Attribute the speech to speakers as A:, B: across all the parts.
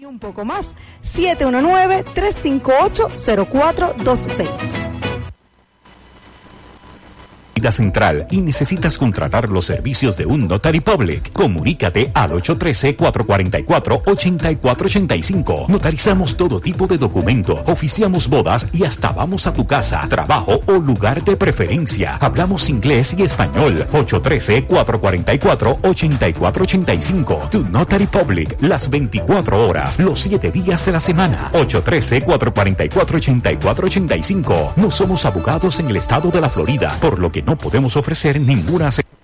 A: un poco más. 719-358-0426.
B: Central y necesitas contratar los servicios de un Notary Public, comunícate al 813-444-8485. Notarizamos todo tipo de documento, oficiamos bodas y hasta vamos a tu casa, trabajo o lugar de preferencia. Hablamos inglés y español. 813-444-8485. Tu Notary Public, las 24 horas, los 7 días de la semana. 813-444-8485. No somos abogados en el estado de la Florida, por lo que no podemos ofrecer ninguna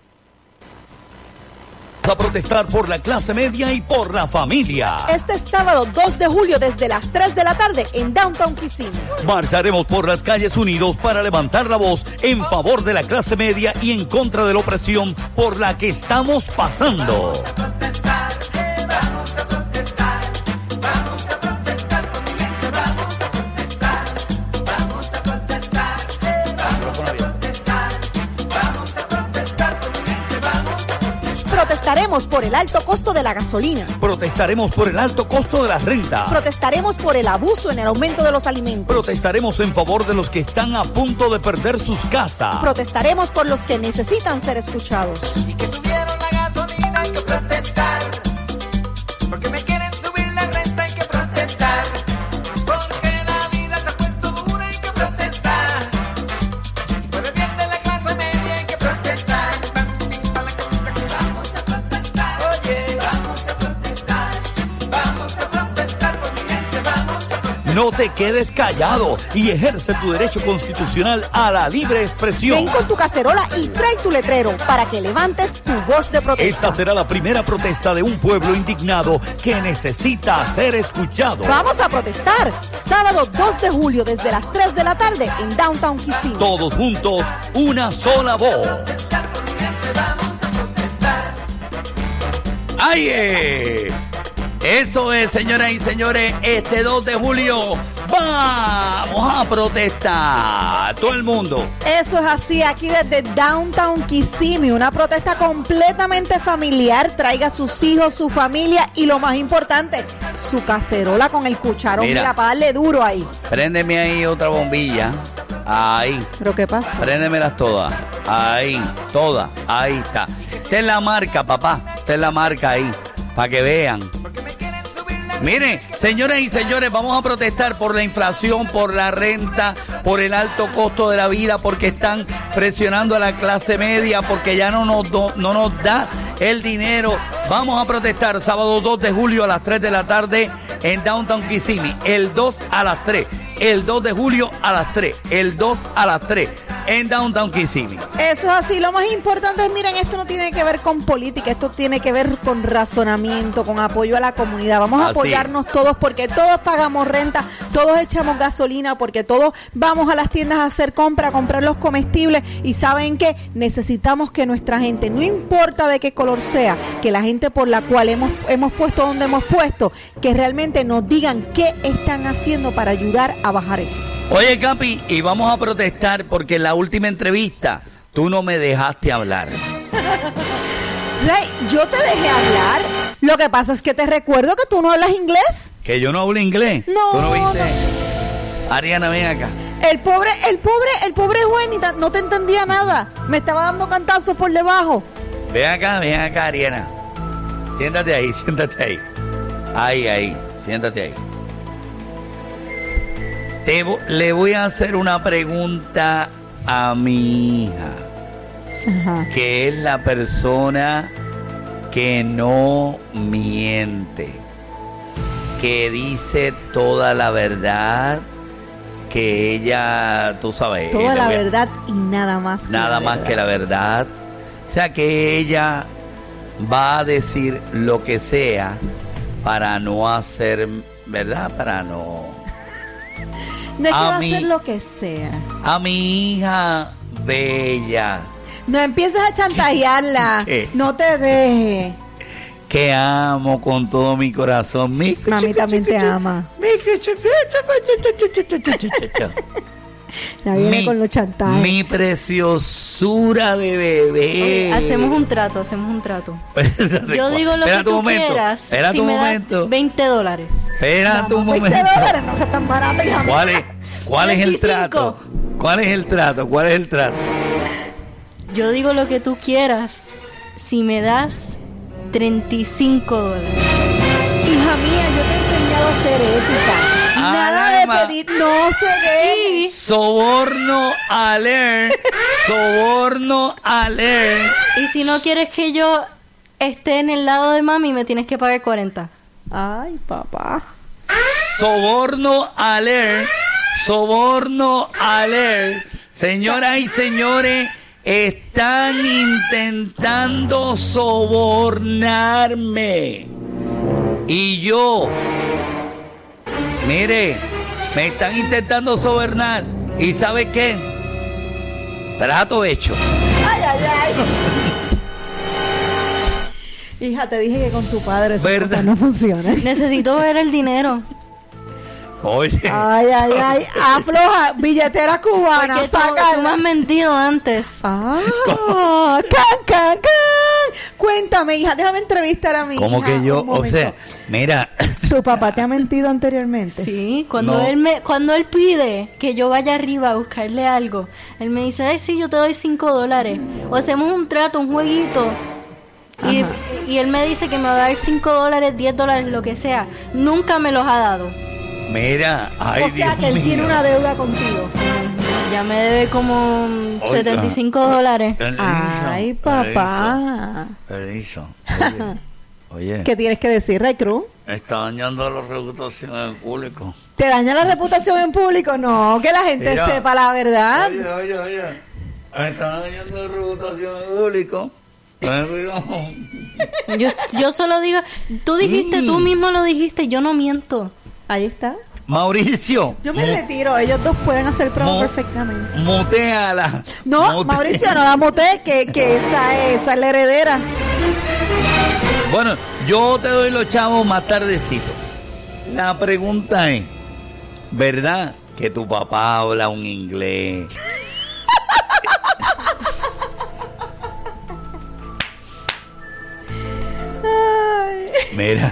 C: a protestar por la clase media y por la familia.
A: Este sábado 2 de julio desde las 3 de la tarde en Downtown Kissimmee.
C: Marcharemos por las calles unidos para levantar la voz en favor de la clase media y en contra de la opresión por la que estamos pasando.
D: Vamos a protestar, vamos a protestar, vamos a protestar por mi gente, vamos a protestar, vamos a protestar, vamos a protestar, vamos a protestar por mi gente, vamos a protestar.
A: Protestaremos por el alto costo de la gasolina.
C: Protestaremos por el alto costo de la renta.
A: Protestaremos por el abuso en el aumento de los alimentos.
C: Protestaremos en favor de los que están a punto de perder sus casas.
A: Protestaremos por los que necesitan ser escuchados.
D: Y que subieron la gasolina, hay que protestar. Porque me quieren subir la renta, hay que protestar. Porque la vida te ha puesto dura, hay que protestar. Y por el bien de la clase media, hay que protestar. Vamos a protestar, oye, vamos a protestar. Vamos a protestar por mi gente, vamos a protestar.
C: No te quedes callado y ejerce tu derecho constitucional a la libre expresión.
A: Ven con tu cacerola y trae tu letrero para que levantes tu voz de protesta.
C: Esta será la primera protesta de un pueblo indignado que necesita ser escuchado.
A: Vamos a protestar sábado 2 de julio desde las 3 de la tarde en Downtown Kissimmee.
C: Todos juntos, una sola voz. ¡Ay! Eso es, señoras y señores, este 2 de julio vamos a protestar. Todo el mundo.
A: Eso es así, aquí desde Downtown Kissimmee, una protesta completamente familiar. Traiga a sus hijos, su familia y lo más importante, su cacerola con el cucharón. Mira, para darle duro ahí.
C: Préndeme ahí otra bombilla. Ahí.
A: ¿Pero qué pasa?
C: Préndemelas todas. Ahí, todas. Ahí está. Esta es la marca, papá. Esta es la marca ahí. Para que vean. Miren, señoras y señores, vamos a protestar por la inflación, por la renta, por el alto costo de la vida, porque están presionando a la clase media, porque ya no nos da el dinero. Vamos a protestar sábado 2 de julio a las 3 de la tarde en Downtown Kissimmee. El 2 a las 3. El 2 de julio a las 3. El 2 a las 3. En Downtown Kissimmee.
A: Eso es así. Lo más importante es, miren, esto no tiene que ver con política, esto tiene que ver con razonamiento, con apoyo a la comunidad. Vamos a apoyarnos todos porque todos pagamos renta, todos echamos gasolina, porque todos vamos a las tiendas a hacer compra, a comprar los comestibles y ¿saben qué? Necesitamos que nuestra gente, no importa de qué color sea, que la gente por la cual hemos puesto donde hemos puesto, que realmente nos digan qué están haciendo para ayudar a bajar eso.
C: Oye, Capi, y vamos a protestar porque en la última entrevista tú no me dejaste hablar.
A: Rey, yo te dejé hablar. Lo que pasa es que te recuerdo que tú no hablas inglés.
C: ¿Que yo no hablo inglés?
A: No.
C: ¿Tú no viste? No. Ariana, ven acá.
A: El pobre Juan no te entendía nada. Me estaba dando cantazos por debajo.
C: Ven acá, Ariana. Siéntate ahí. Ahí, siéntate ahí. Le voy a hacer una pregunta a mi hija. Ajá. Que es la persona que no miente, que dice toda la verdad, que ella, tú sabes,
A: toda la verdad y nada más.
C: Nada más que la verdad. O sea, que ella va a decir lo que sea para no hacer, ¿verdad? Para no...
A: De que va a hacer lo que sea.
C: A mi hija bella.
A: No empieces a chantajearla. No te dejes.
C: Que amo con todo mi corazón.
A: Mami también te ama. Ya viene con los chantajes.
C: Mi preciosura de bebé.
E: Hacemos un trato. Yo digo lo que tú quieras.
C: Espera
E: si
C: tu
E: me
C: momento.
E: das $20.
C: Espera tu momento.
A: $20 no sea tan barato, hija mía.
C: ¿Cuál es el
E: 25.
C: trato? ¿Cuál es el trato?
E: Yo digo lo que tú quieras si me das $35.
A: Hija mía, yo te he enseñado a ser ética. Nada de
C: Alarma.
A: pedir, no se debe.
C: Soborno alert.
E: Y si no quieres que yo esté en el lado de mami, me tienes que pagar 40.
A: Ay, papá.
C: Soborno alert. Señoras y señores, están intentando sobornarme. Y yo, mire, me están intentando sobornar. ¿Y sabe qué? Trato hecho.
A: Ay, ay, ay. Hija, te dije que con tu padre eso
C: ¿Verdad?
A: no funciona.
E: Necesito ver el dinero.
C: Oye,
A: Ay, ay, ay. Afloja, billetera cubana.
E: Porque tú
A: Sácala.
E: me has mentido antes.
A: Ah, can. Cuéntame, hija, déjame entrevistar a mi
C: como
A: hija
C: que yo,
A: un
C: o
A: momento.
C: sea, mira,
A: ¿Tu papá te ha mentido anteriormente?
E: Sí, cuando
C: No.
E: cuando él pide que yo vaya arriba a buscarle algo, él me dice, ay, sí, yo te doy $5. O hacemos un trato, un jueguito. Y él me dice que me va a dar $5, $10, lo que sea. Nunca me los ha dado.
C: mira, ay
A: O sea
C: Dios
A: que él
C: mío.
A: tiene una deuda contigo.
E: Ya me debe como
C: Oiga.
E: $75.
A: Ay, papá.
C: Permiso. Oye,
A: ¿Qué tienes que decir, Ray Cruz?
C: está dañando la reputación en público.
A: ¿Te daña la reputación en público? No, que la gente
C: Mira.
A: sepa la verdad.
C: Oye. Me está dañando la reputación en público. Ten cuidado.
E: Yo solo digo, tú dijiste, tú mismo lo dijiste, yo no miento.
A: Ahí está.
C: Mauricio.
A: Yo me retiro, ellos dos pueden hacer promo
C: Mo-
A: perfectamente.
C: Muteala.
A: No, Mauricio, no la moté, que esa es la heredera.
C: Bueno, yo te doy los chavos más tardecito. La pregunta es, ¿verdad que tu papá habla un inglés?
A: Ay,
C: Mira,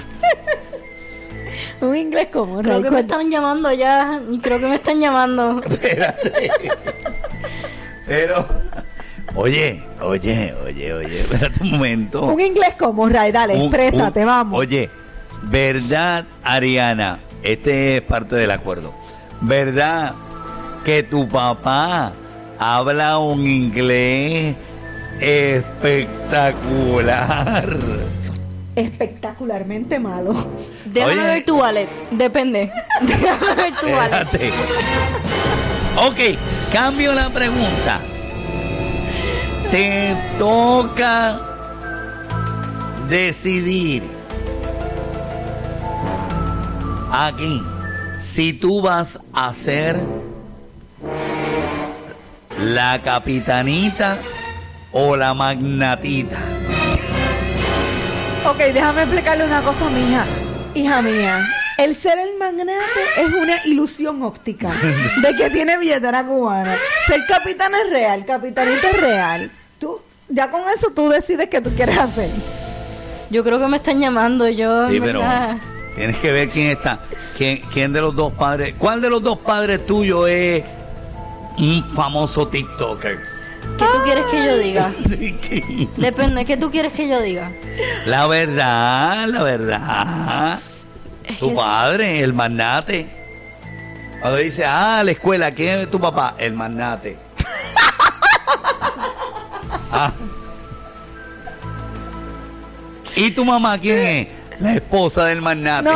A: un inglés como
E: Creo
A: Ray.
E: que me están llamando ya, creo que me están llamando.
C: espérate. Pero, oye, espérate un momento.
A: Un inglés como Ray, dale, exprésate, vamos.
C: Oye, ¿verdad, Ariana? Este es parte del acuerdo. ¿Verdad que tu papá habla un inglés espectacular?
A: Espectacularmente malo.
E: Déjame
C: Oye.
E: ver tu wallet, depende. Déjame ver tu wallet.
C: Espérate. Ok, cambio la pregunta. Te toca decidir aquí si tú vas a ser la capitanita o la magnatita.
A: Ok, déjame explicarle una cosa a mi hija. Hija mía, el ser el magnate es una ilusión óptica de que tiene billetera cubana. Ser capitán es real, capitanita es real. Tú, ya con eso tú decides qué tú quieres hacer.
E: Yo creo que me están llamando, yo
C: Sí,
E: en
C: pero
E: verdad.
C: tienes que ver quién está. ¿Quién de los dos padres? ¿Cuál de los dos padres tuyos es un famoso TikToker?
E: ¿Qué tú quieres que yo diga? Depende, ¿qué tú quieres que yo diga?
C: La verdad.
E: Es
C: Tu
E: que
C: padre, el magnate. Cuando dice, la escuela, ¿quién es tu papá? El magnate. Ah. ¿Y tu mamá quién es? La esposa del magnate.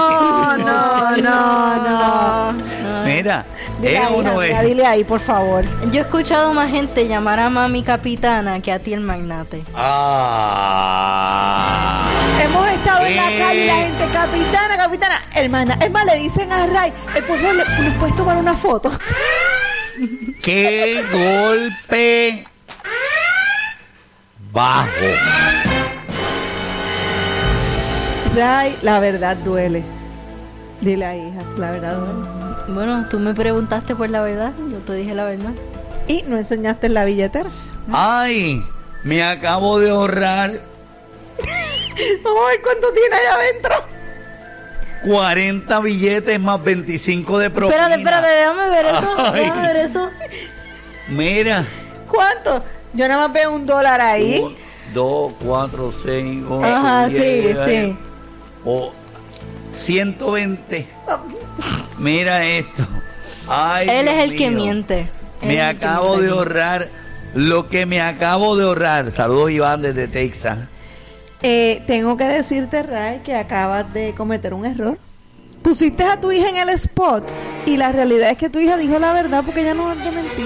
A: No.
C: Mira,
A: Dile
C: es
A: ahí,
C: uno
A: hija mía,
C: es.
A: dile ahí, por favor.
E: yo he escuchado más gente llamar a mami capitana que a ti el magnate.
A: Hemos estado en la
C: ¿Qué?
A: calle y la gente, capitana, hermana. Es más, le dicen a Ray, por favor, ¿le puedes tomar una foto?
C: ¡Qué golpe bajo!
A: Ray, la verdad duele. Dile ahí, hija, la verdad duele.
E: Bueno, tú me preguntaste por la verdad, yo te dije la verdad.
A: Y no enseñaste la billetera.
C: Ay, me acabo de ahorrar
A: Vamos a ver cuánto tiene allá adentro.
C: 40 billetes más 25 de propina.
E: Espérate, déjame ver eso,
C: Ay.
E: déjame ver eso.
C: Mira.
A: ¿Cuánto? Yo nada más veo $1 ahí.
C: 2, 4, 6, 8,
A: Ajá,
C: 10,
A: sí.
C: O 120. Mira esto. Ay,
E: Él
C: Dios
E: es el que
C: mío.
E: miente. Él es
C: Me
E: el que
C: acabo
E: miente
C: de
E: aquí.
C: ahorrar lo que me acabo de ahorrar. Saludos, Iván, desde Texas.
A: Tengo que decirte, Ray, que acabas de cometer un error. Pusiste a tu hija en el spot y la realidad es que tu hija dijo la verdad porque ella no va a mentir.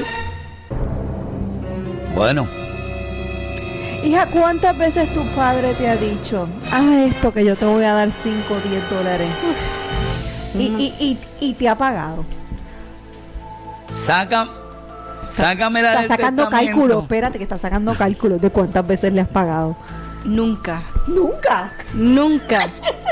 C: Bueno,
A: Hija, ¿cuántas veces tu padre te ha dicho, haz esto que yo te voy a dar $5 o $10? Y te ha pagado.
C: sácamela
A: Está
C: del
A: sacando
C: testamento.
A: cálculos, espérate que está sacando cálculos de cuántas veces le has pagado.
E: Nunca,
A: Nunca.
E: nunca.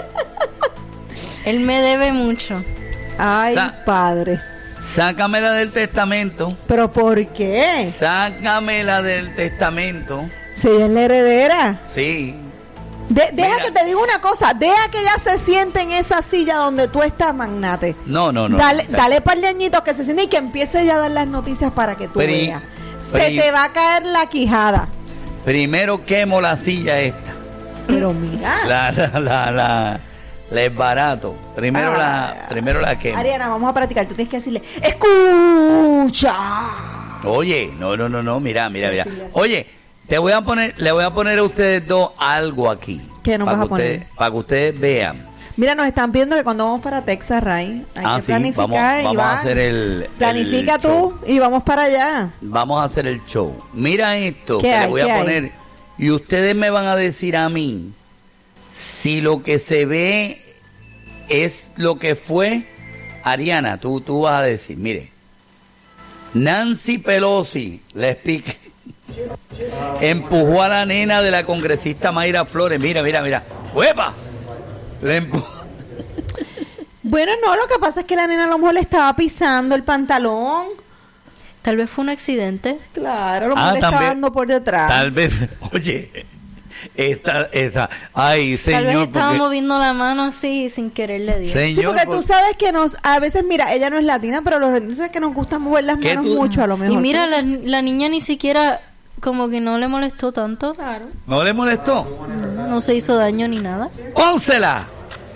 E: Él me debe mucho.
A: Ay,
C: Sa- Sácamela del testamento.
A: ¿pero por qué?
C: Sácamela del testamento.
A: Si ella es la heredera.
C: Sí.
A: Deja
C: Mira.
A: que te diga una cosa, deja que ella se siente en esa silla donde tú estás, magnate.
C: No.
A: Dale par de añitos que se siente y que empiece ya a dar las noticias para que tú veas. Se te va a caer la quijada.
C: Primero quemo la silla esta.
A: Pero mira.
C: La es barato. Primero la quemo.
A: Ariana, vamos a practicar. Tú tienes que decirle, ¡escucha!
C: Oye, no, mira. Oye, le voy a poner a ustedes dos algo aquí.
A: ¿Qué nos vas a poner?
C: Para que ustedes vean.
A: Mira, nos están pidiendo que cuando vamos para Texas, Ray, hay que
C: Sí,
A: planificar.
C: vamos a
A: Iván.
C: hacer el
A: Planifica tú
C: show.
A: y vamos para allá.
C: Vamos a hacer el show. Mira esto
A: ¿Qué
C: que
A: hay?
C: le voy
A: ¿Qué
C: a
A: hay?
C: poner. Y ustedes me van a decir a mí si lo que se ve es lo que fue. Ariana, tú vas a decir, mire, Nancy Pelosi, le explico, empujó a la nena de la congresista Mayra Flores. Mira. ¡Huepa! Le empujó.
A: Bueno, no, lo que pasa es que la nena a lo mejor le estaba pisando el pantalón.
E: Tal vez fue un accidente.
A: Claro, a lo mejor le estaba
C: también.
A: dando por detrás.
C: Tal vez, oye, esta, ay,
E: Tal vez
C: señor,
E: estaba
C: porque,
E: moviendo la mano así y sin querer le dio.
A: Sí,
C: señor,
A: porque tú sabes que a veces, mira, ella no es latina, pero los latinos sabes que nos gusta mover las
C: ¿Qué
A: manos
C: tú?
A: mucho a lo mejor.
E: Y mira,
A: ¿sí?
E: la niña ni siquiera como que no le molestó tanto.
A: Claro.
C: ¿no le molestó?
E: No se hizo daño ni nada.
C: ¡Pónsela!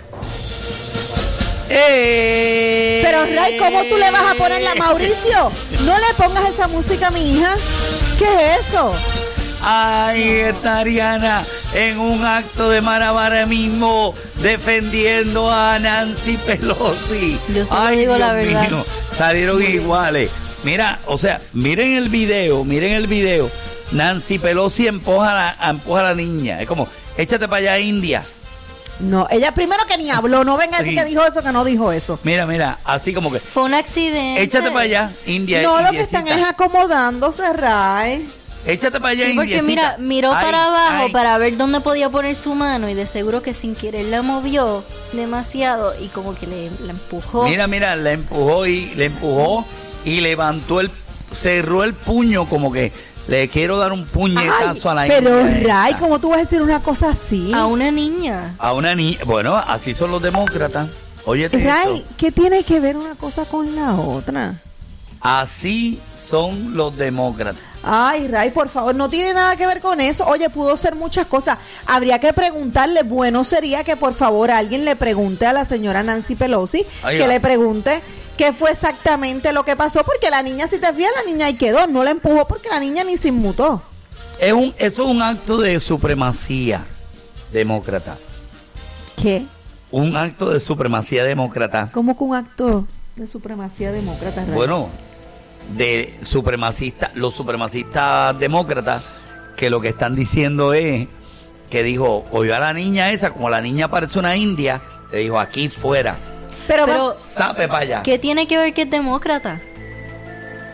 A: Pero Ray, ¿cómo tú le vas a ponerla a Mauricio? No le pongas esa música a mi hija. ¿Qué es eso?
C: Ay, está Ariana en un acto de malabarismo defendiendo a Nancy Pelosi.
E: Yo solo
C: Ay,
E: digo la
C: Dios
E: verdad.
C: mío, salieron iguales. Mira, o sea, miren el video. Nancy Pelosi empuja a la niña. Es como, échate para allá, India.
A: No, ella primero que ni habló. No venga a decir
C: Sí.
A: que dijo eso, que no dijo eso.
C: Mira, así como que,
E: Fue un accidente.
C: échate para allá, India.
A: No, lo que
C: indiecita.
A: están es acomodándose, Ray.
C: Échate para allá,
E: Sí, porque
C: indiecita.
E: mira, miró
C: Ay,
E: para abajo
C: ay.
E: para ver dónde podía poner su mano y de seguro que sin querer la movió demasiado y como que la empujó.
C: Mira, le empujó y levantó cerró el puño como que le quiero dar un puñetazo a la
A: pero
C: india
A: Ray,
C: esta.
A: ¿cómo tú vas a decir una cosa así?
E: A una niña.
C: A una niña. Bueno, así son los demócratas. Óyete
A: Ray,
C: esto.
A: ¿qué tiene que ver una cosa con la otra?
C: Así son los demócratas.
A: Ay, Ray, por favor, no tiene nada que ver con eso. Oye, pudo ser muchas cosas. Habría que preguntarle. Bueno sería que por favor alguien le pregunte a la señora Nancy Pelosi,
C: Ahí
A: que
C: va.
A: le pregunte qué fue exactamente lo que pasó, porque la niña, si te fijas, la niña ahí quedó, no la empujó porque la niña ni se inmutó.
C: Eso es un acto de supremacía demócrata.
A: ¿Qué?
C: Un acto de supremacía demócrata.
A: ¿Cómo que un acto de supremacía demócrata, Ray?
C: Bueno, de supremacistas, los supremacistas demócratas, que lo que están diciendo es que dijo, oyó a la niña esa, como la niña parece una india, le dijo, aquí fuera,
E: Pero,
C: sape para allá.
E: ¿qué tiene que ver que es demócrata?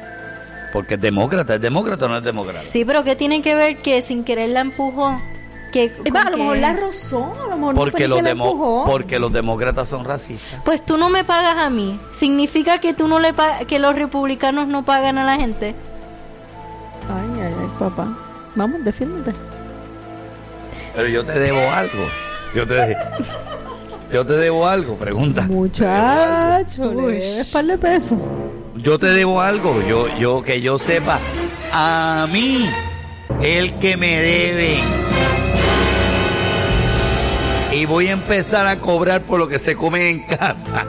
C: Porque es demócrata o no es demócrata.
E: Sí, pero ¿qué tiene que ver que sin querer la empujó?
A: Es más, a lo mejor la rozó, a lo mejor
C: Porque
A: no fue ni que la empujó.
C: porque los demócratas son racistas.
E: Pues tú no me pagas a mí. ¿Significa que tú no le que los republicanos no pagan a la gente?
A: Ay, papá. Vamos, defiéndete.
C: Pero yo te debo algo. Yo te debo algo, pregunta.
A: Muchacho, le debes par de pesos.
C: Yo te debo algo, yo que yo sepa, a mí, el que me debe. Y voy a empezar a cobrar por lo que se come en casa.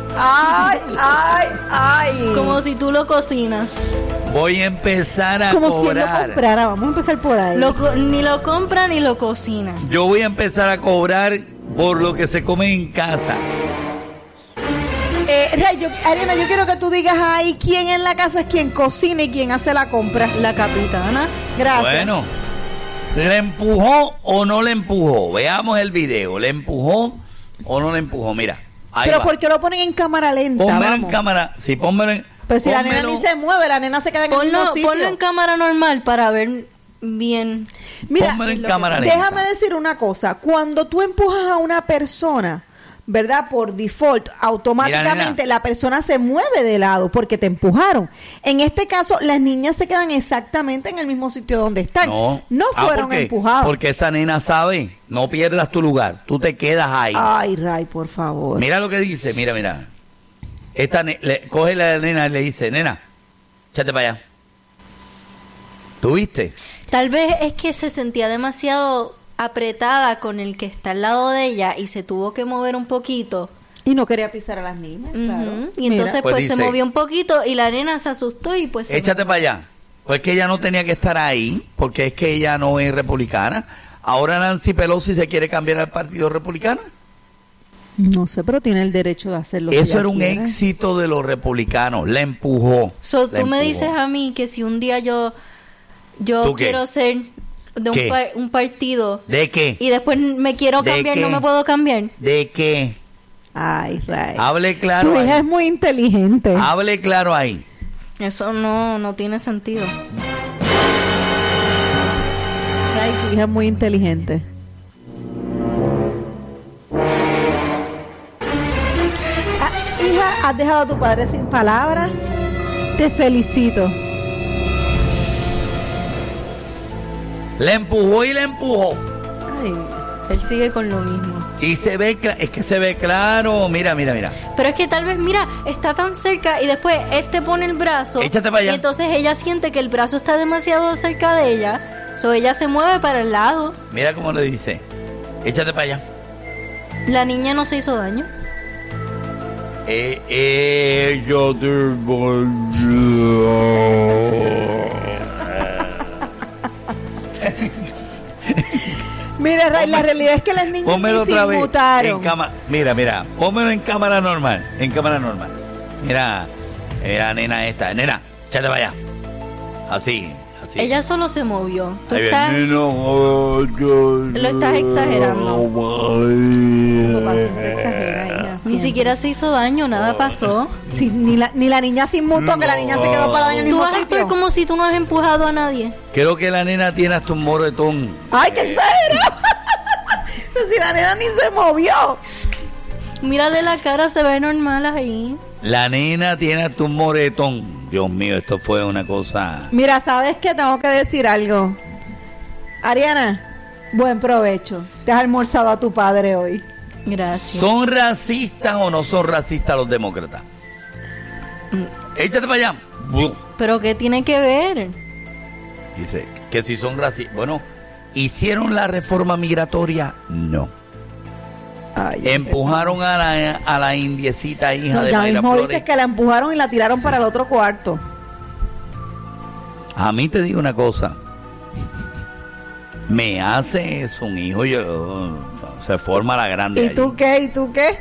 A: Ay.
E: Como si tú lo cocinas.
C: Voy a empezar a
A: Como si él lo
C: cobrar.
A: comprara. Vamos a empezar por ahí.
E: Ni lo compra ni lo cocina.
C: Yo voy a empezar a cobrar por lo que se come en casa.
A: Ariana, yo quiero que tú digas ahí quién en la casa es quien cocina y quién hace la compra.
E: La capitana.
A: Gracias.
C: Bueno, ¿le empujó o no le empujó? Veamos el video. ¿Le empujó o no le empujó? Mira, ahí
A: Pero
C: va.
A: ¿por qué lo ponen en cámara lenta?
C: Pónmelo en
A: Vamos.
C: cámara. Sí, pónmelo en...
A: Pues si la nena
C: pónmelo-
A: ni se mueve, la nena se queda en el mismo sitio.
E: Ponlo en cámara normal para ver bien.
A: Mira,
C: pónmelo en
A: lo
C: cámara
A: que-
C: lenta.
A: déjame decir una cosa. Cuando tú empujas a una persona, ¿verdad? Por default, automáticamente
C: Mira,
A: la persona se mueve de lado porque te empujaron. En este caso, las niñas se quedan exactamente en el mismo sitio donde están.
C: No.
A: Fueron
C: ¿por qué?
A: empujadas.
C: Porque esa nena sabe, no pierdas tu lugar, tú te quedas ahí.
A: Ay, Ray, por favor.
C: Mira lo que dice, mira. Coge la nena y le dice, nena, échate para allá. ¿Tú viste?
E: Tal vez es que se sentía demasiado apretada con el que está al lado de ella y se tuvo que mover un poquito.
A: Y no quería pisar a las niñas, claro.
E: Ujú. Y
A: Mira.
E: entonces
C: Pues
E: pues se
C: dice-
E: movió un poquito y la nena se asustó y pues se
C: Échate para allá. Pues que ella no tenía que estar ahí, porque es que ella no es republicana. Ahora Nancy Pelosi se quiere cambiar al Partido Republicano.
A: No sé, pero tiene el derecho de hacerlo. si
C: Eso
A: ella
C: era un
A: quiere.
C: éxito de los republicanos, la empujó.
E: So,
C: la
E: tú me
C: empujó.
E: dices a mí que si un día yo
C: ¿Tú qué?
E: quiero ser de
C: ¿Qué?
E: un partido
C: ¿De qué?
E: y después me quiero
C: ¿De
E: cambiar,
C: qué?
E: no me puedo cambiar.
C: ¿De qué?
A: Ay, Ray.
C: Hable claro
A: Tu hija
C: ahí.
A: es muy inteligente.
C: Hable claro ahí.
E: Eso no tiene sentido.
A: Ray, tu hija es muy inteligente. Hija, has dejado a tu padre sin palabras. Te felicito.
C: La empujó y la empujó.
A: Ay,
E: Él sigue con lo mismo.
C: Y se ve, es que se ve claro. Mira.
E: Pero es que tal vez, mira, está tan cerca y después él te pone el brazo.
C: Échate para allá.
E: Y entonces ella siente que el brazo está demasiado cerca de ella. So ella se mueve para el lado.
C: Mira cómo le dice. Échate para allá.
E: La niña no se hizo daño.
C: Yo te
A: Mira, Ray, la realidad es que las niñas
C: Pónmelo
A: ni se
C: otra vez.
A: inmutaron.
C: En mira. Pónmelo en cámara normal. Mira, nena esta. Nena, échate para allá. Así.
E: Ella solo se movió. Tú
C: Ahí
E: estás...
C: viene,
E: Lo estás exagerando.
A: Papá siempre exagera, hija,
E: Ni
A: siempre.
E: siquiera se hizo daño, nada pasó.
A: Sí, ni la niña se inmutó, que la niña se quedó parada en el
E: Tú
A: mismo
E: vas a actuar
A: sitio.
E: como si tú no has empujado a nadie.
C: Creo que la nena tiene hasta un moretón.
A: ¡Ay, qué exagerado! Pero si la nena ni se movió.
E: Mírale la cara, se ve normal ahí.
C: La nena tiene hasta un moretón. Dios mío, esto fue una cosa.
A: Mira, ¿sabes qué? Tengo que decir algo. Ariana, buen provecho. Te has almorzado a tu padre hoy.
E: Gracias.
C: ¿Son racistas o no son racistas los demócratas? Échate para allá.
E: ¿Pero qué tiene que ver?
C: Dice que si son racistas. Bueno, ¿hicieron la reforma migratoria? No.
A: Ay,
C: Empujaron a la indiecita hija
A: no,
C: de
A: ya
C: Mayra
A: mismo
C: Flores.
A: dices que la empujaron y la tiraron para el otro cuarto.
C: A mí te digo una cosa. Me hace eso un hijo, se forma la grande.
A: ¿Y tú
C: allí.
A: qué? ¿Y tú qué?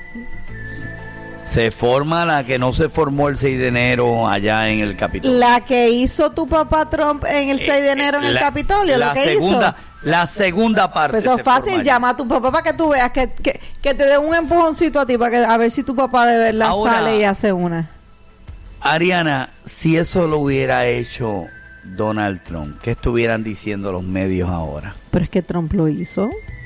C: Se forma la que no se formó el 6 de enero allá en el Capitolio.
A: La que hizo tu papá Trump en el 6 de enero en el Capitolio, lo que hizo.
C: La segunda parte.
A: Pues eso es
C: se
A: fácil,
C: formaría.
A: llama a tu papá para que tú veas que te dé un empujoncito a ti para que a ver si tu papá de verdad
C: Ahora-
A: sale y hace una.
C: Ariana, si eso lo hubiera hecho Donald Trump, ¿qué estuvieran diciendo los medios ahora?
A: Pero es que Trump lo hizo.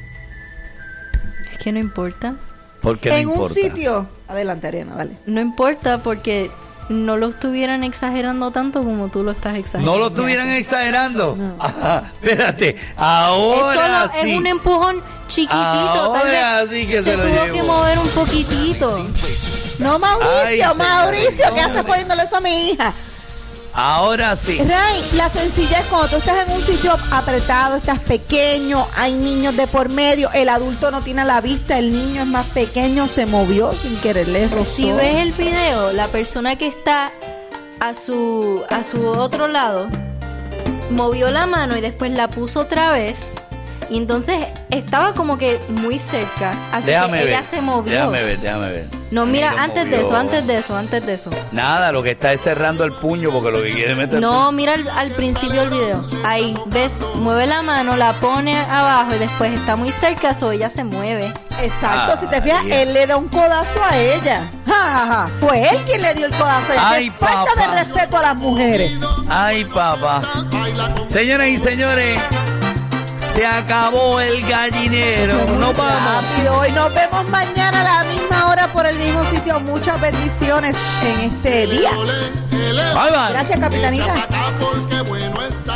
E: Es que no importa.
C: ¿Por qué no
A: En
C: importa?
A: un sitio. Adelante, Ariana, dale.
E: No importa porque no lo estuvieran exagerando tanto como tú lo estás exagerando.
C: ¿No lo estuvieran exagerando?
E: No.
C: Ajá, espérate,
E: Es
C: ahora
E: solo
C: sí.
E: es un empujón chiquitito.
C: Ahora
E: Tal vez
C: sí que se lo
E: tuvo
C: llevo.
E: que mover un poquitito.
A: No, Mauricio,
C: Ay, señores,
A: Mauricio, ¿qué
C: no,
A: haces poniéndole eso a mi hija?
C: Ahora sí.
A: Ray, la sencillez cuando tú estás en un sitio apretado, estás pequeño, hay niños de por medio, el adulto no tiene la vista, el niño es más pequeño, se movió sin quererle rozó.
E: Si ves el video, la persona que está a su otro lado movió la mano y después la puso otra vez. Y entonces estaba como que muy cerca. Así
C: Déjame
E: que
C: ver.
E: ella se movió.
C: Déjame ver.
E: No, mira,
C: Lo
E: antes
C: movió.
E: de eso.
C: Nada, lo que está es cerrando el puño porque lo que quiere meter.
E: No, mira al principio del video. Ahí, ves, mueve la mano, la pone abajo y después está muy cerca, so ella se mueve.
A: Exacto, si te fijas,
C: bien.
A: él le da un codazo a ella. Ja, ja, ja. Fue él quien le dio el codazo a ella.
C: Ay,
A: Qué falta
C: papá.
A: de respeto a las mujeres.
C: Ay, papá. Señoras y señores, se acabó el gallinero. Nos vamos.
A: Rápido, y nos vemos mañana a la misma hora por el mismo sitio. Muchas bendiciones en este día.
C: Bye, bye.
A: Gracias, Capitanita.
F: Porque bueno está.